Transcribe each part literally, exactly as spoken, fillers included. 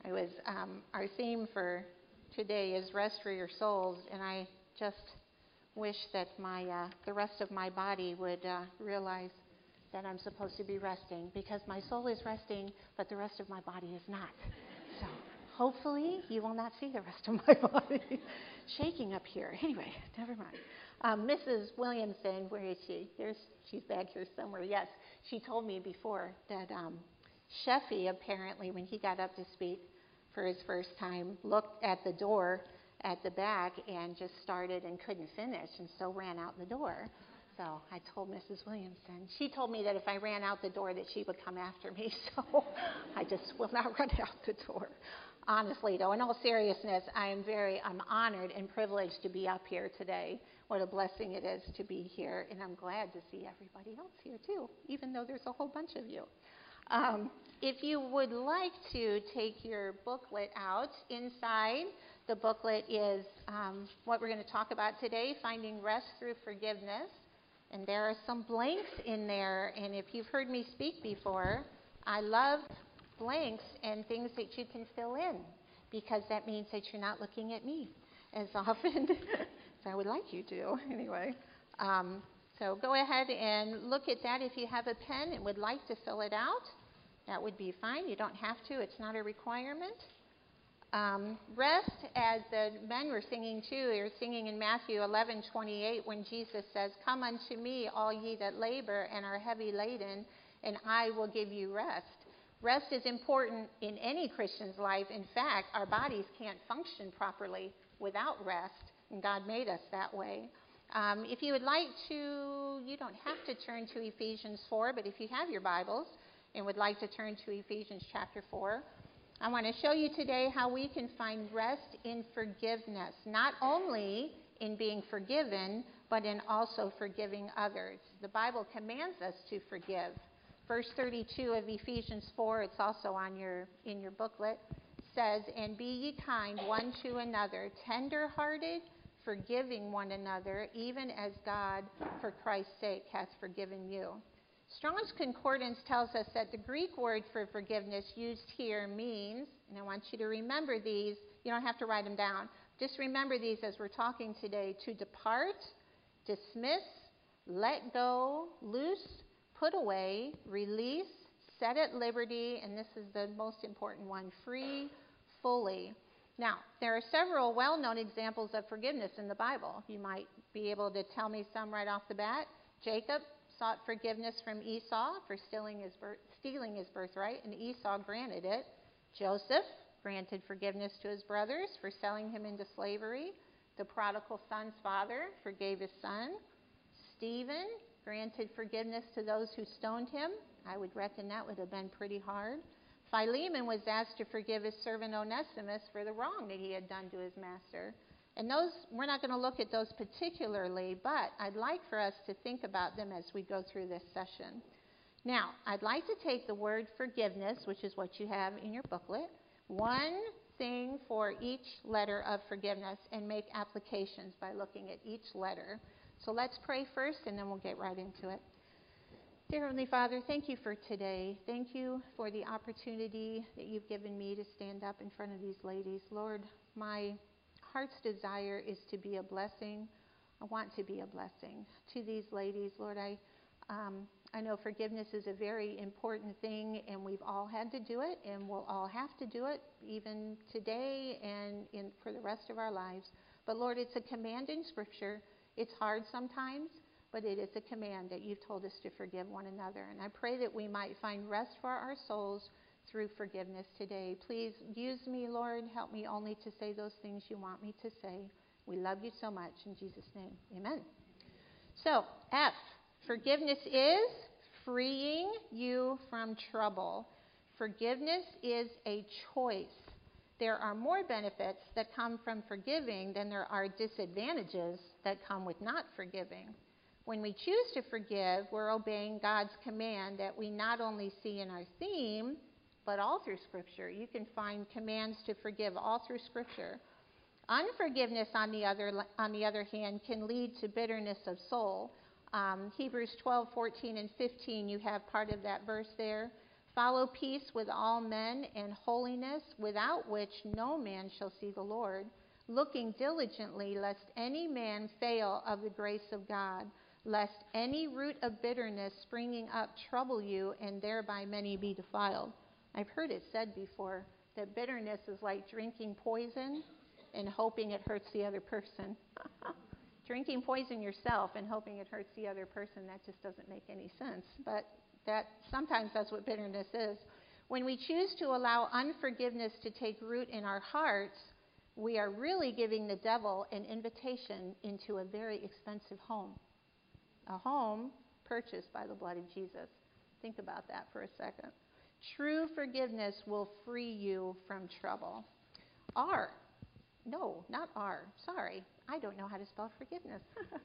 I was, um, our theme for today is rest for your souls, and I just wish that my uh, the rest of my body would uh, realize that I'm supposed to be resting, because my soul is resting, but the rest of my body is not. So hopefully you will not see the rest of my body shaking up here. Anyway, never mind. Um, Missus Williamson, where is she? Here's, she's back here somewhere. Yes, she told me before that um, Sheffy, apparently, when he got up to speak for his first time, looked at the door at the back and just started and couldn't finish, and so ran out the door. So I told Missus Williamson. She told me that if I ran out the door that she would come after me, so I just will not run out the door. Honestly, though, in all seriousness, I am very, I'm honored and privileged to be up here today. What a blessing it is to be here, and I'm glad to see everybody else here, too, even though there's a whole bunch of you. Um, if you would like to take your booklet out, inside the booklet is um, what we're going to talk about today, finding rest through forgiveness. And there are some blanks in there, and if you've heard me speak before, I love blanks and things that you can fill in, because that means that you're not looking at me as often as I would like you to, anyway. Um, so go ahead and look at that. If you have a pen and would like to fill it out, that would be fine. You don't have to. It's not a requirement. Um, rest, as the men were singing too, they were singing in Matthew eleven twenty-eight when Jesus says, "Come unto me, all ye that labor and are heavy laden, and I will give you rest." Rest is important in any Christian's life. In fact, our bodies can't function properly without rest, and God made us that way. Um, if you would like to, you don't have to turn to Ephesians four, but if you have your Bibles and would like to turn to Ephesians chapter four, I want to show you today how we can find rest in forgiveness, not only in being forgiven, but in also forgiving others. The Bible commands us to forgive. Verse thirty-two of Ephesians four, it's also on your in your booklet, says, "And be ye kind one to another, tender-hearted, forgiving one another, even as God, for Christ's sake, hath forgiven you." Strong's Concordance tells us that the Greek word for forgiveness used here means, and I want you to remember these, you don't have to write them down, just remember these as we're talking today: to depart, dismiss, let go, loose, put away, release, set at liberty, and this is the most important one, free, fully. Now, there are several well-known examples of forgiveness in the Bible. You might be able to tell me some right off the bat. Jacob sought forgiveness from Esau for stealing his, birth, stealing his birthright, and Esau granted it. Joseph granted forgiveness to his brothers for selling him into slavery. The prodigal son's father forgave his son. Stephen granted forgiveness to those who stoned him. I would reckon that would have been pretty hard. Philemon was asked to forgive his servant Onesimus for the wrong that he had done to his master. And those, we're not going to look at those particularly, but I'd like for us to think about them as we go through this session. Now, I'd like to take the word forgiveness, which is what you have in your booklet, one thing for each letter of forgiveness, and make applications by looking at each letter. So let's pray first, and then we'll get right into it. Dear Heavenly Father, thank you for today. Thank you for the opportunity that you've given me to stand up in front of these ladies. Lord, my heart's desire is to be a blessing. I want to be a blessing to these ladies. Lord, I um, I know forgiveness is a very important thing, and we've all had to do it, and we'll all have to do it, even today and in, for the rest of our lives. But Lord, it's a command in Scripture. It's hard sometimes, but it is a command that you've told us to forgive one another. And I pray that we might find rest for our souls through forgiveness today. Please use me, Lord. Help me only to say those things you want me to say. We love you so much. In Jesus' name, amen. So, F, forgiveness is freeing you from trouble. Forgiveness is a choice. There are more benefits that come from forgiving than there are disadvantages that come with not forgiving. When we choose to forgive, we're obeying God's command that we not only see in our theme, but all through Scripture. You can find commands to forgive all through Scripture. Unforgiveness, on the other, on the other hand, can lead to bitterness of soul. Um, Hebrews twelve, fourteen, and fifteen, you have part of that verse there. Follow peace with all men and holiness, without which no man shall see the Lord, looking diligently lest any man fail of the grace of God, lest any root of bitterness springing up trouble you, and thereby many be defiled. I've heard it said before that bitterness is like drinking poison and hoping it hurts the other person. Drinking poison yourself and hoping it hurts the other person, that just doesn't make any sense. But that sometimes that's what bitterness is. When we choose to allow unforgiveness to take root in our hearts, we are really giving the devil an invitation into a very expensive home. A home purchased by the blood of Jesus. Think about that for a second. True forgiveness will free you from trouble. R. No, not R. Sorry. I don't know how to spell forgiveness.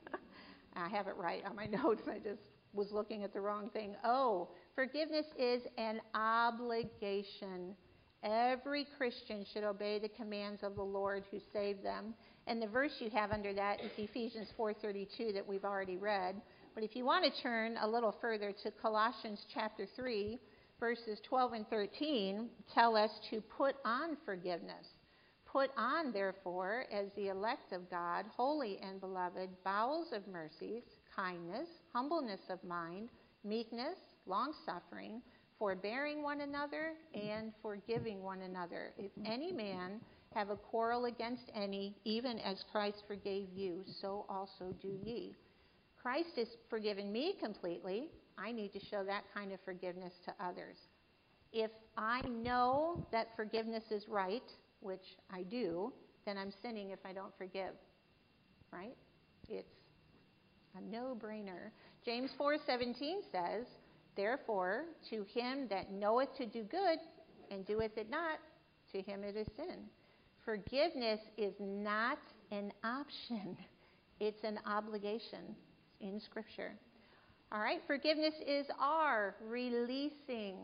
I have it right on my notes. I just was looking at the wrong thing. Oh, forgiveness is an obligation. Every Christian should obey the commands of the Lord who saved them. And the verse you have under that is Ephesians four thirty-two that we've already read. But if you want to turn a little further to Colossians chapter three, verses twelve and thirteen, tell us to put on forgiveness. Put on, therefore, as the elect of God, holy and beloved, bowels of mercies, kindness, humbleness of mind, meekness, long-suffering, forbearing one another, and forgiving one another. If any man have a quarrel against any, even as Christ forgave you, so also do ye. Christ has forgiven me completely. I need to show that kind of forgiveness to others. If I know that forgiveness is right, which I do, then I'm sinning if I don't forgive, right? It's a no-brainer. James four seventeen says, therefore, to him that knoweth to do good and doeth it not, to him it is sin. Forgiveness is not an option. It's an obligation in Scripture. All right, forgiveness is our releasing.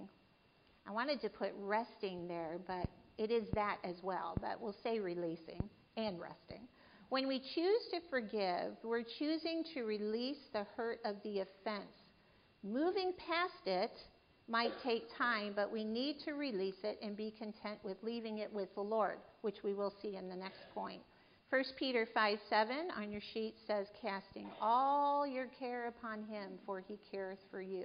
I wanted to put resting there, but it is that as well. But we'll say releasing and resting. When we choose to forgive, we're choosing to release the hurt of the offense. Moving past it might take time, but we need to release it and be content with leaving it with the Lord, which we will see in the next point. First Peter five seven on your sheet says, casting all your care upon him, for he careth for you.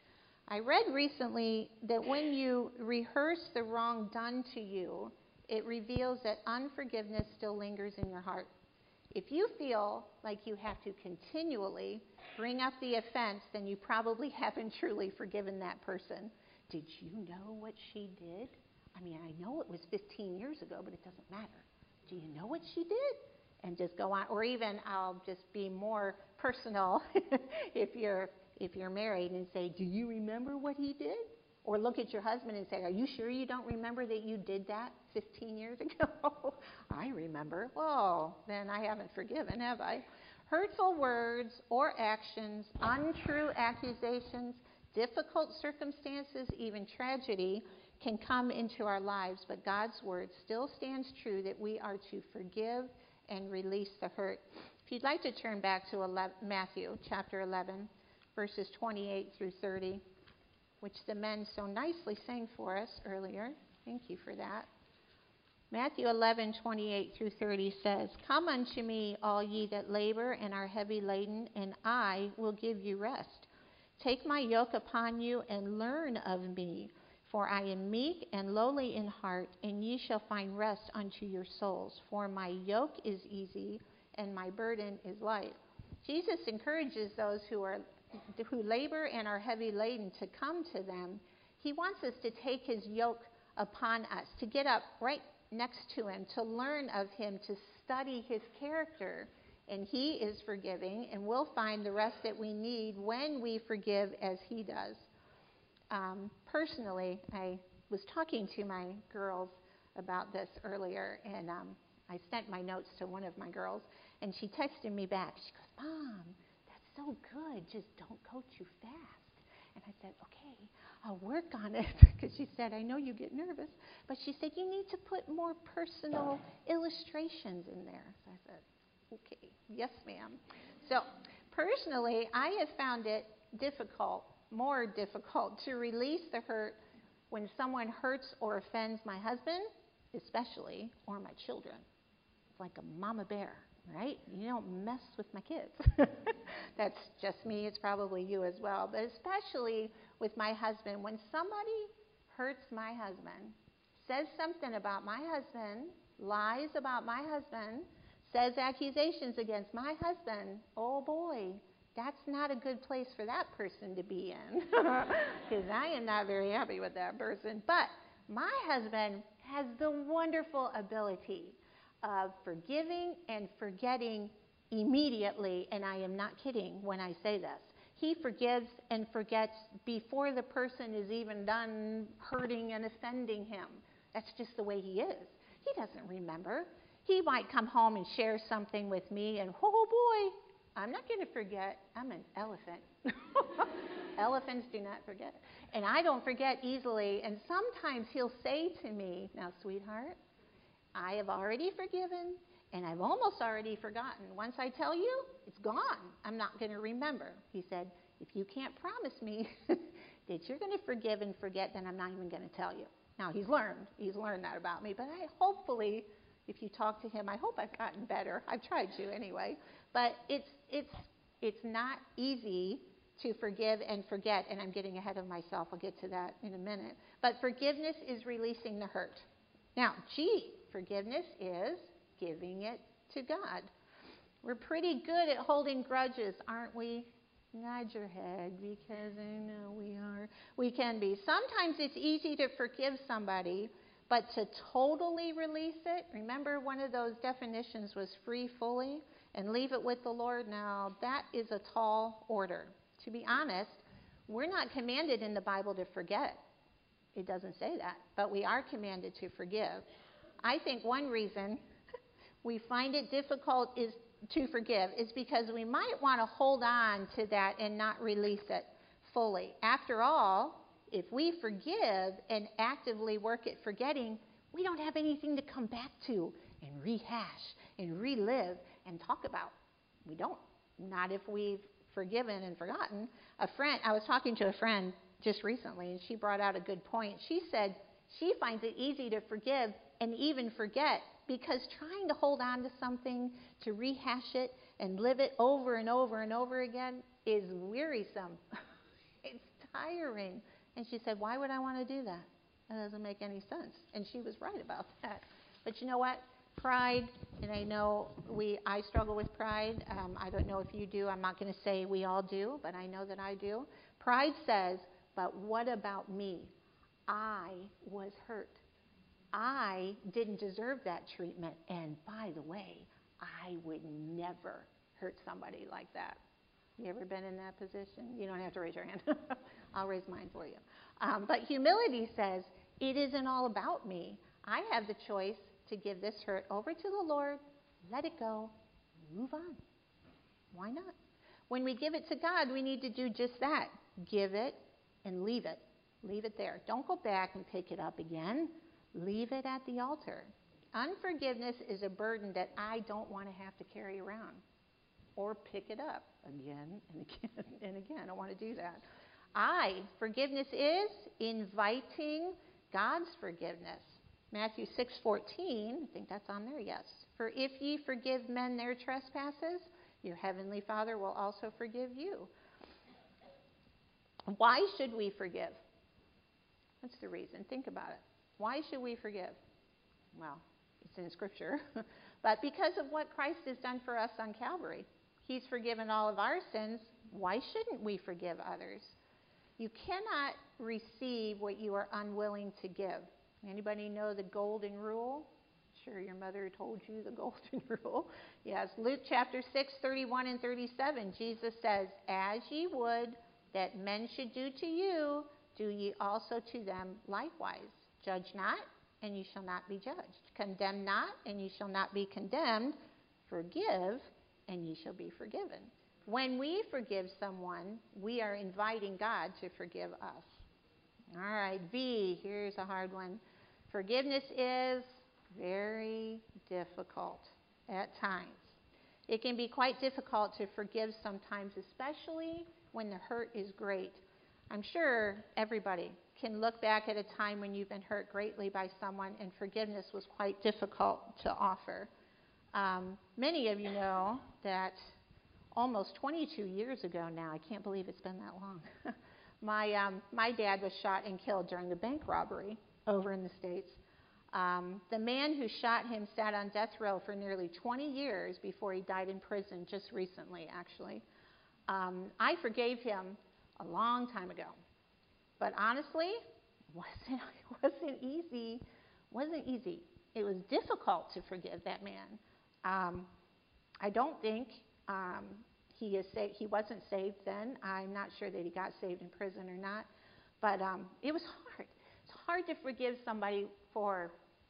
I read recently that when you rehearse the wrong done to you, it reveals that unforgiveness still lingers in your heart. If you feel like you have to continually bring up the offense, then you probably haven't truly forgiven that person. Did you know what she did? I mean, I know it was fifteen years ago, but it doesn't matter. Do you know what she did? And just go on. Or even I'll just be more personal if you're if you're married and say, do you remember what he did? Or look at your husband and say, are you sure you don't remember that you did that fifteen years ago? I remember. Well, then I haven't forgiven, have I? Hurtful words or actions, untrue accusations, difficult circumstances, even tragedy can come into our lives, but God's word still stands true that we are to forgive and release the hurt. If you'd like to turn back to Matthew chapter eleven, verses twenty-eight through thirty, which the men so nicely sang for us earlier. Thank you for that. Matthew eleven, twenty-eight through thirty says, come unto me, all ye that labor and are heavy laden, and I will give you rest. Take my yoke upon you and learn of me, for I am meek and lowly in heart, and ye shall find rest unto your souls. For my yoke is easy and my burden is light. Jesus encourages those who are who labor and are heavy laden to come to them. He wants us to take his yoke upon us, to get up right next to him, to learn of him, to study his character. And he is forgiving, and we'll find the rest that we need when we forgive as he does. Um, personally, I was talking to my girls about this earlier, and um, I sent my notes to one of my girls, and she texted me back. She goes, Mom, that's so good. Just don't go too fast. And I said, okay, I'll work on it, because she said, I know you get nervous. But she said, you need to put more personal illustrations in there. So I said, okay, yes, ma'am. So personally, I have found it difficult, more difficult, to release the hurt when someone hurts or offends my husband, especially, or my children. It's like a mama bear, right? You don't mess with my kids. That's just me. It's probably you as well. But especially with my husband, when somebody hurts my husband, says something about my husband, lies about my husband, says accusations against my husband, oh boy, that's not a good place for that person to be in, because I am not very happy with that person. But my husband has the wonderful ability of forgiving and forgetting immediately, and I am not kidding when I say this. He forgives and forgets before the person is even done hurting and offending him. That's just the way he is. He doesn't remember. He might come home and share something with me, and oh boy, I'm not going to forget. I'm an elephant. Elephants do not forget. And I don't forget easily. And sometimes he'll say to me, now, sweetheart, I have already forgiven, and I've almost already forgotten. Once I tell you, it's gone. I'm not going to remember. He said, if you can't promise me that you're going to forgive and forget, then I'm not even going to tell you. Now, he's learned. He's learned that about me. But I hopefully, if you talk to him, I hope I've gotten better. I've tried to anyway. But it's it's it's not easy to forgive and forget, and I'm getting ahead of myself. I'll get to that in a minute. But forgiveness is releasing the hurt. Now, G, forgiveness is giving it to God. We're pretty good at holding grudges, aren't we? Nod your head, because I know we are. We can be. Sometimes it's easy to forgive somebody, but to totally release it, remember one of those definitions was free fully, and leave it with the Lord. Now, that is a tall order. To be honest, we're not commanded in the Bible to forget. It doesn't say that, but we are commanded to forgive. I think one reason we find it difficult is to forgive is because we might want to hold on to that and not release it fully. After all, if we forgive and actively work at forgetting, we don't have anything to come back to and rehash and relive and talk about. We don't. Not if we've forgiven and forgotten. A friend, I was talking to a friend just recently, and she brought out a good point. She said she finds it easy to forgive and even forget because trying to hold on to something, to rehash it and live it over and over and over again is wearisome. It's tiring. And she said, why would I want to do that? That doesn't make any sense. And she was right about that. But you know what? Pride, and I know we, I struggle with pride. Um, I don't know if you do. I'm not going to say we all do, but I know that I do. Pride says, but what about me? I was hurt. I didn't deserve that treatment. And by the way, I would never hurt somebody like that. You ever been in that position? You don't have to raise your hand. I'll raise mine for you. Um, but humility says, it isn't all about me. I have the choice to give this hurt over to the Lord, let it go, move on. Why not? When we give it to God, we need to do just that. Give it and leave it. Leave it there. Don't go back and pick it up again. Leave it at the altar. Unforgiveness is a burden that I don't want to have to carry around or pick it up again and again and again. I don't want to do that. I, forgiveness is inviting God's forgiveness. Matthew six fourteen, I think that's on there, yes. For if ye forgive men their trespasses, your heavenly Father will also forgive you. Why should we forgive? What's the reason? Think about it. Why should we forgive? Well, it's in Scripture. But because of what Christ has done for us on Calvary. He's forgiven all of our sins. Why shouldn't we forgive others? You cannot receive what you are unwilling to give. Anybody know the golden rule? Sure, your mother told you the golden rule. Yes, Luke chapter six, thirty-one and thirty-seven. Jesus says, as ye would that men should do to you, do ye also to them likewise. Judge not, and ye shall not be judged. Condemn not, and ye shall not be condemned. Forgive, and ye shall be forgiven. When we forgive someone, we are inviting God to forgive us. All right, V, here's a hard one. Forgiveness is very difficult at times. It can be quite difficult to forgive sometimes, especially when the hurt is great. I'm sure everybody can look back at a time when you've been hurt greatly by someone and forgiveness was quite difficult to offer. Um, many of you know that almost twenty-two years ago now, I can't believe it's been that long, my, um, my dad was shot and killed during a bank robbery over in the States. Um, the man who shot him sat on death row for nearly twenty years before he died in prison just recently, actually. Um, I forgave him a long time ago. But honestly, it wasn't, it wasn't easy. It wasn't easy. It was difficult to forgive that man. Um, I don't think um, he is sa- he wasn't saved then. I'm not sure that he got saved in prison or not. But um, it was hard. It's hard to forgive somebody for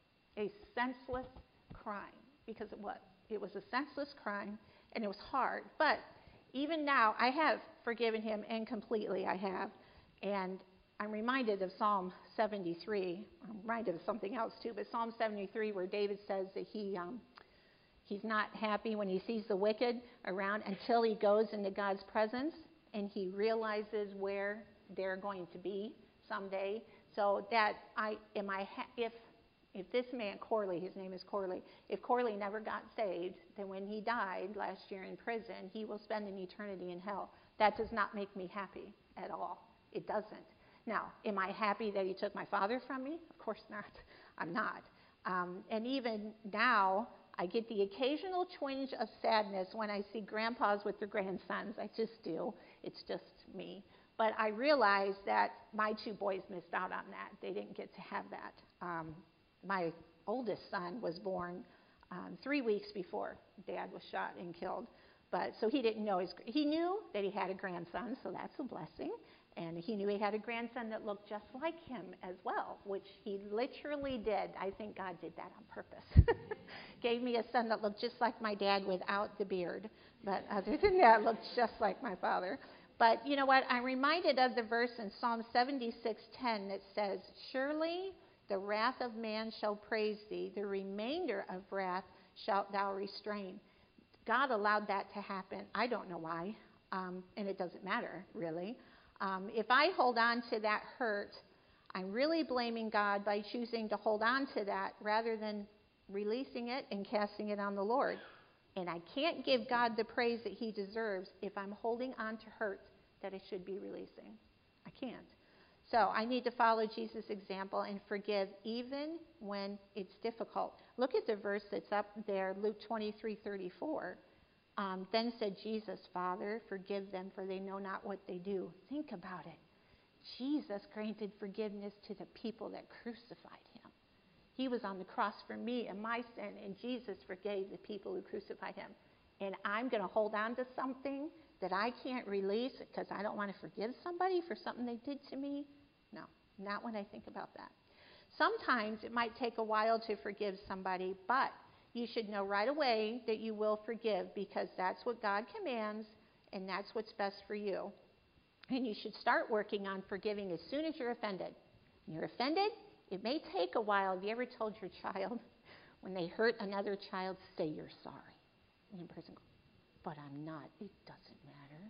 a senseless crime, because it was. It was a senseless crime, and it was hard. But even now, I have forgiven him, and completely I have. And I'm reminded of Psalm seventy-three. I'm reminded of something else too, but Psalm seventy-three, where David says that he um, he's not happy when he sees the wicked around until he goes into God's presence and he realizes where they're going to be someday. So that I am I ha- if if this man Corley, his name is Corley, if Corley never got saved, then when he died last year in prison, he will spend an eternity in hell. That does not make me happy at all. It doesn't. Now, am I happy that he took my father from me? Of course not. I'm not. Um, and even now, I get the occasional twinge of sadness when I see grandpas with their grandsons. I just do. It's just me. But I realize that my two boys missed out on that. They didn't get to have that. Um, my oldest son was born um, three weeks before Dad was shot and killed. But so he didn't know his. He knew that he had a grandson, so that's a blessing. And he knew he had a grandson that looked just like him as well, which he literally did. I think God did that on purpose. Gave me a son that looked just like my dad without the beard. But other than that, looked just like my father. But you know what? I'm reminded of the verse in Psalm seventy-six ten that says, "Surely the wrath of man shall praise thee, the remainder of wrath shalt thou restrain." God allowed that to happen. I don't know why, um, and it doesn't matter, really. Um, if I hold on to that hurt, I'm really blaming God by choosing to hold on to that rather than releasing it and casting it on the Lord. And I can't give God the praise that he deserves if I'm holding on to hurt that I should be releasing. I can't. So I need to follow Jesus' example and forgive even when it's difficult. Look at the verse that's up there, Luke twenty-three thirty-four. Um, then said Jesus, "Father, forgive them, for they know not what they do." Think about it. Jesus granted forgiveness to the people that crucified him. He was on the cross for me and my sin, and Jesus forgave the people who crucified him. And I'm going to hold on to something that I can't release because I don't want to forgive somebody for something they did to me? No, not when I think about that. Sometimes it might take a while to forgive somebody, but you should know right away that you will forgive because that's what God commands and that's what's best for you. And you should start working on forgiving as soon as you're offended. When you're offended, it may take a while. Have you ever told your child when they hurt another child, say you're sorry? And the person goes, "But I'm not. It doesn't matter.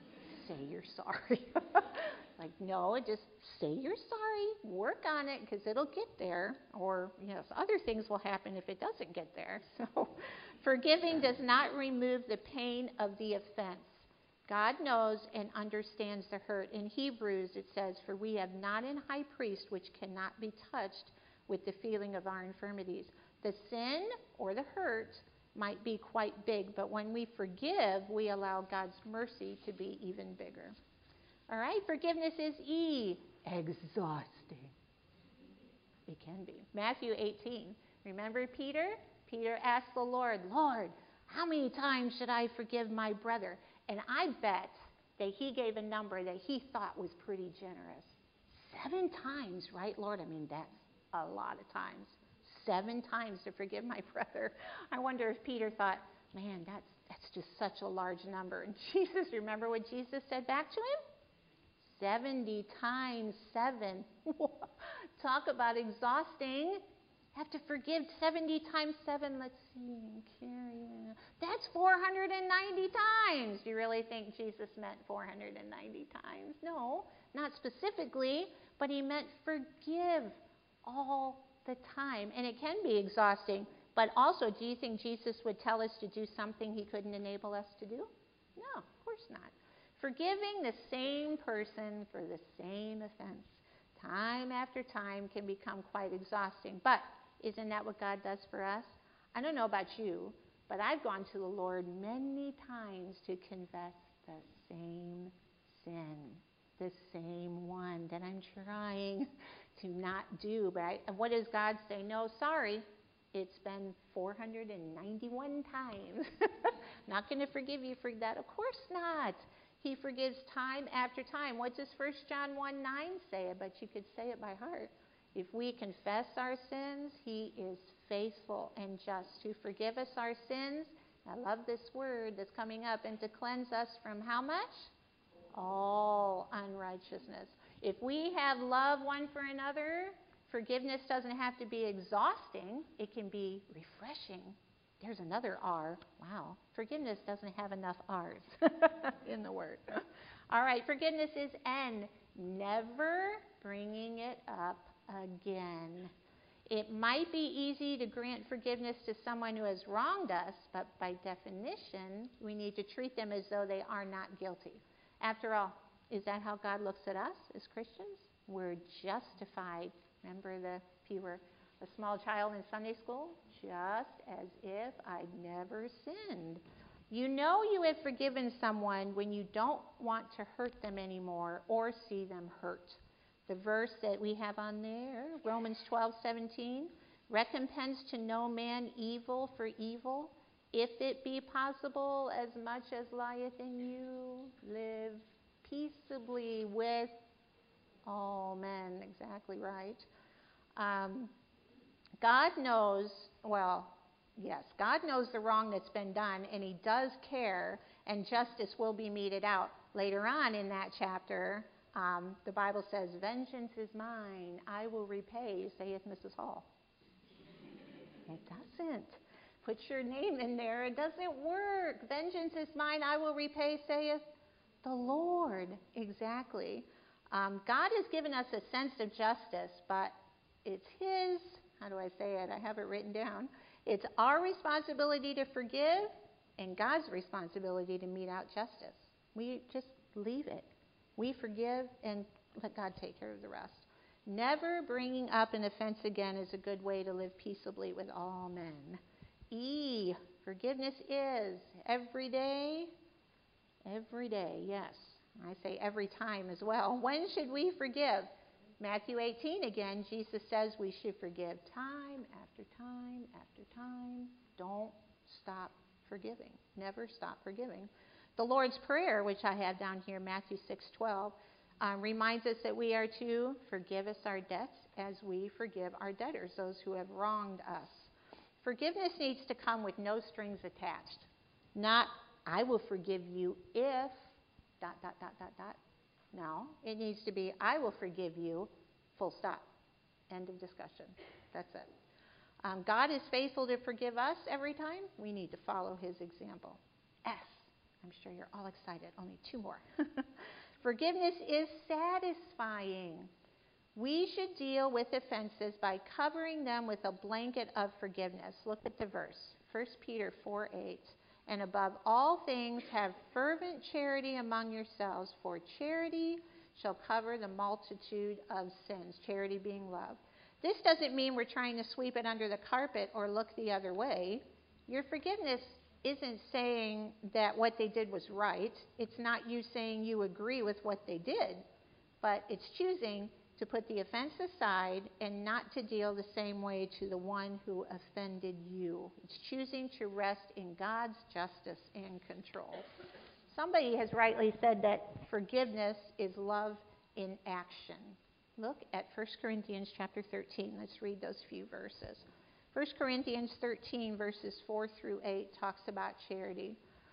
Say you're sorry." Like, no, just say you're sorry. Work on it because it'll get there. Or, you know, other things will happen if it doesn't get there. So forgiving does not remove the pain of the offense. God knows and understands the hurt. In Hebrews, it says, "For we have not an high priest which cannot be touched with the feeling of our infirmities." The sin or the hurt might be quite big, but when we forgive, we allow God's mercy to be even bigger. All right, forgiveness is E, exhausting. It can be. Matthew eighteen. Remember Peter? Peter asked the Lord, "Lord, how many times should I forgive my brother?" And I bet that he gave a number that he thought was pretty generous. Seven times, right, Lord? I mean, that's a lot of times. Seven times to forgive my brother. I wonder if Peter thought, man, that's, that's just such a large number. And Jesus, remember what Jesus said back to him? seventy times seven. Talk about exhausting. have to forgive seventy times seven. Let's see. Carry. That's four hundred ninety times. Do you really think Jesus meant four hundred ninety times? No, not specifically, but he meant forgive all the time. And it can be exhausting. But also, do you think Jesus would tell us to do something he couldn't enable us to do? No, of course not. Forgiving the same person for the same offense time after time can become quite exhausting. But isn't that what God does for us? I don't know about you, but I've gone to the Lord many times to confess the same sin, the same one that I'm trying to not do. But I, what does God say? No, sorry. It's been four hundred ninety-one times. Not going to forgive you for that. Of course not. He forgives time after time. What does First John one nine say? I bet you could say it by heart. If we confess our sins, he is faithful and just to forgive us our sins. I love this word that's coming up. And to cleanse us from how much? All unrighteousness. If we have love one for another, forgiveness doesn't have to be exhausting. It can be refreshing. There's another R. Wow. Forgiveness doesn't have enough R's in the word. All right. Forgiveness is N. Never bringing it up again. It might be easy to grant forgiveness to someone who has wronged us, but by definition, we need to treat them as though they are not guilty. After all, is that how God looks at us as Christians? We're justified. Remember the, if you were a small child in Sunday school? Just as if I'd never sinned. You know you have forgiven someone when you don't want to hurt them anymore or see them hurt. The verse that we have on there, Romans twelve seventeen, recompense to no man evil for evil, if it be possible, as much as lieth in you, live peaceably with all men. Exactly right. Um, God knows, well, yes, God knows the wrong that's been done, and he does care, and justice will be meted out. Later on in that chapter, um, the Bible says, vengeance is mine, I will repay, saith Missus Hall. It doesn't. Put your name in there. It doesn't work. Vengeance is mine, I will repay, saith the Lord. Exactly. Um, God has given us a sense of justice, but it's his, how do I say it? I have it written down. It's our responsibility to forgive and God's responsibility to mete out justice. We just leave it. We forgive and let God take care of the rest. Never bringing up an offense again is a good way to live peaceably with all men. E, forgiveness is every day. Every day, yes. I say every time as well. When should we forgive? Matthew eighteen again, Jesus says we should forgive time after time after time. Don't stop forgiving. Never stop forgiving. The Lord's Prayer, which I have down here, Matthew six twelve, um, reminds us that we are to forgive us our debts as we forgive our debtors, those who have wronged us. Forgiveness needs to come with no strings attached. Not, I will forgive you if, dot, dot, dot, dot, dot. No, it needs to be, I will forgive you, full stop. End of discussion. That's it. Um, God is faithful to forgive us every time. We need to follow his example. S. I'm sure you're all excited. Only two more. Forgiveness is satisfying. We should deal with offenses by covering them with a blanket of forgiveness. Look at the verse. First Peter four eight. And above all things, have fervent charity among yourselves, for charity shall cover the multitude of sins. Charity being love. This doesn't mean we're trying to sweep it under the carpet or look the other way. Your forgiveness isn't saying that what they did was right. It's not you saying you agree with what they did, but it's choosing to put the offense aside and not to deal the same way to the one who offended you. It's choosing to rest in God's justice and control. Somebody has rightly said that forgiveness is love in action. Look at First Corinthians chapter thirteen. Let's read those few verses. First Corinthians thirteen, verses four through eight, talks about charity.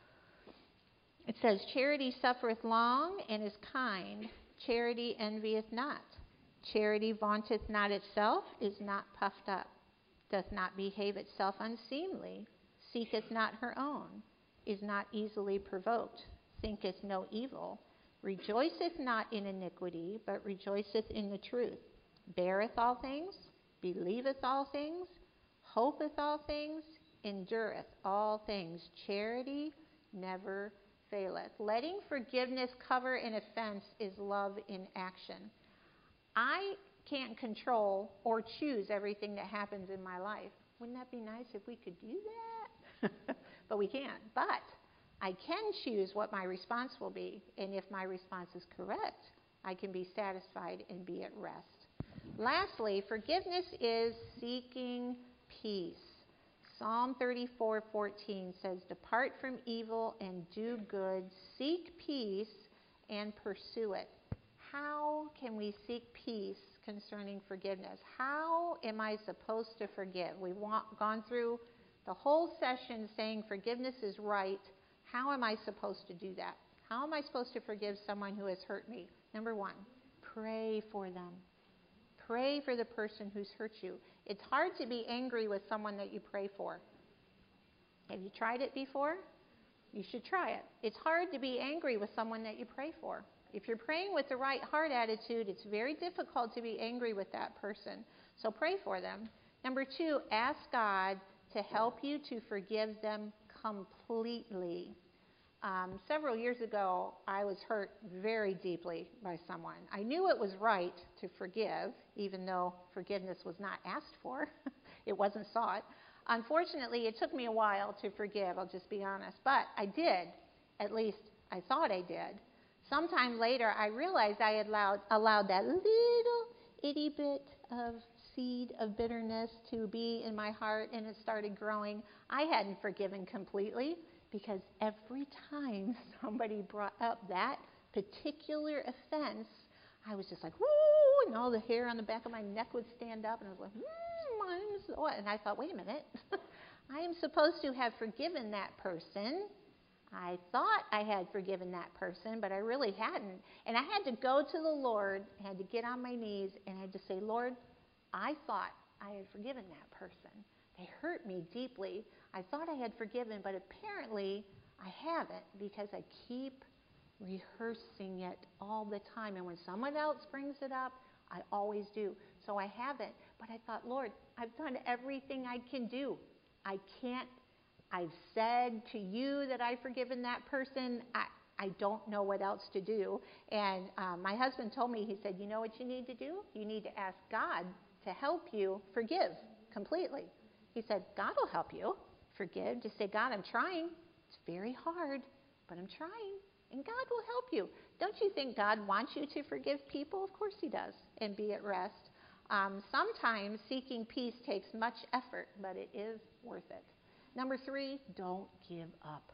It says, charity suffereth long and is kind. Charity envieth not. Charity vaunteth not itself, is not puffed up, doth not behave itself unseemly, seeketh not her own, is not easily provoked, thinketh no evil, rejoiceth not in iniquity, but rejoiceth in the truth, beareth all things, believeth all things, hopeth all things, endureth all things. Charity never faileth. Letting forgiveness cover an offense is love in action. I can't control or choose everything that happens in my life. Wouldn't that be nice if we could do that? But we can't. But I can choose what my response will be. And if my response is correct, I can be satisfied and be at rest. Lastly, forgiveness is seeking peace. Psalm thirty-four fourteen says, depart from evil and do good, seek peace and pursue it. How can we seek peace concerning forgiveness? How am I supposed to forgive? We've gone through the whole session saying forgiveness is right. How am I supposed to do that? How am I supposed to forgive someone who has hurt me? Number one, pray for them. Pray for the person who's hurt you. It's hard to be angry with someone that you pray for. Have you tried it before? You should try it. It's hard to be angry with someone that you pray for. If you're praying with the right heart attitude, it's very difficult to be angry with that person. So pray for them. Number two, ask God to help you to forgive them completely. Um, several years ago, I was hurt very deeply by someone. I knew it was right to forgive, even though forgiveness was not asked for. It wasn't sought. Unfortunately, it took me a while to forgive, I'll just be honest. But I did. At least I thought I did. Sometime later, I realized I had allowed, allowed that little itty bit of seed of bitterness to be in my heart, and it started growing. I hadn't forgiven completely, because every time somebody brought up that particular offense, I was just like, whoo, and all the hair on the back of my neck would stand up, and I was like, hmm, I'm so, and I thought, wait a minute, I am supposed to have forgiven that person. I thought I had forgiven that person, but I really hadn't. And I had to go to the Lord, I had to get on my knees, and I had to say, Lord, I thought I had forgiven that person. They hurt me deeply. I thought I had forgiven, but apparently I haven't, because I keep rehearsing it all the time. And when someone else brings it up, I always do. So I haven't. But I thought, Lord, I've done everything I can do. I can't. I've said to you that I've forgiven that person. I, I don't know what else to do. And um, my husband told me, he said, you know what you need to do? You need to ask God to help you forgive completely. He said, God will help you forgive. Just say, God, I'm trying. It's very hard, but I'm trying, and God will help you. Don't you think God wants you to forgive people? Of course he does, and be at rest. Um, sometimes seeking peace takes much effort, but it is worth it. Number three, don't give up.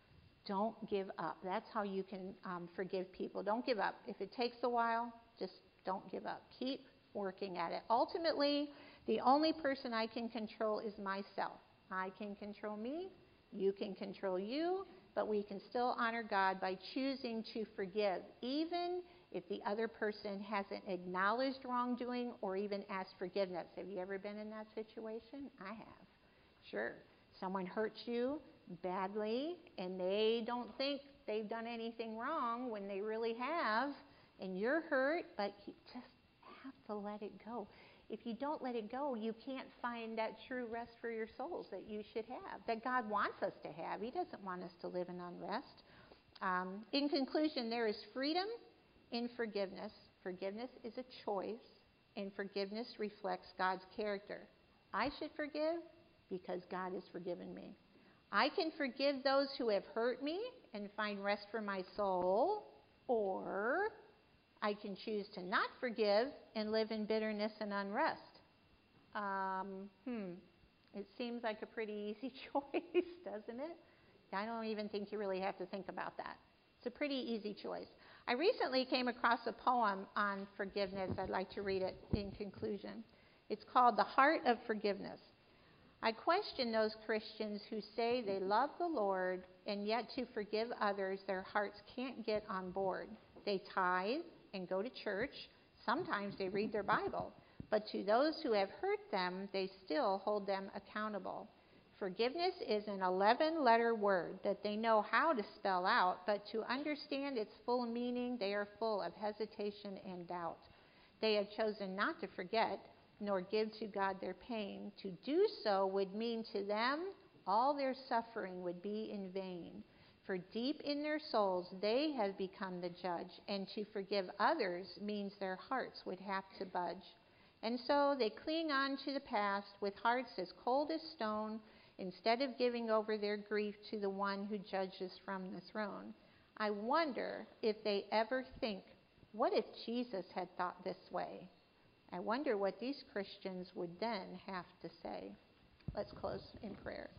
Don't give up. That's how you can um, forgive people. Don't give up. If it takes a while, just don't give up. Keep working at it. Ultimately, the only person I can control is myself. I can control me, you can control you, but we can still honor God by choosing to forgive, even if the other person hasn't acknowledged wrongdoing or even asked forgiveness. Have you ever been in that situation? I have. Sure. Someone hurts you badly, and they don't think they've done anything wrong when they really have, and you're hurt, but you just have to let it go. If you don't let it go, you can't find that true rest for your souls that you should have, that God wants us to have. He doesn't want us to live in unrest. Um, in conclusion, there is freedom in forgiveness. Forgiveness is a choice, and forgiveness reflects God's character. I should forgive because God has forgiven me. I can forgive those who have hurt me and find rest for my soul, or I can choose to not forgive and live in bitterness and unrest. Um, hmm, it seems like a pretty easy choice, doesn't it? I don't even think you really have to think about that. It's a pretty easy choice. I recently came across a poem on forgiveness. I'd like to read it in conclusion. It's called The Heart of Forgiveness. I question those Christians who say they love the Lord, and yet to forgive others, their hearts can't get on board. They tithe and go to church. Sometimes they read their Bible, But to those who have hurt them, they still hold them accountable. Forgiveness is an eleven-letter word that they know how to spell out, but to understand its full meaning, they are full of hesitation and doubt. They have chosen not to forget, nor give to God their pain. To do so would mean to them all their suffering would be in vain. For deep in their souls, they have become the judge, and to forgive others means their hearts would have to budge. And so they cling on to the past with hearts as cold as stone, instead of giving over their grief to the one who judges from the throne. I wonder if they ever think, what if Jesus had thought this way? I wonder what these Christians would then have to say. Let's close in prayer.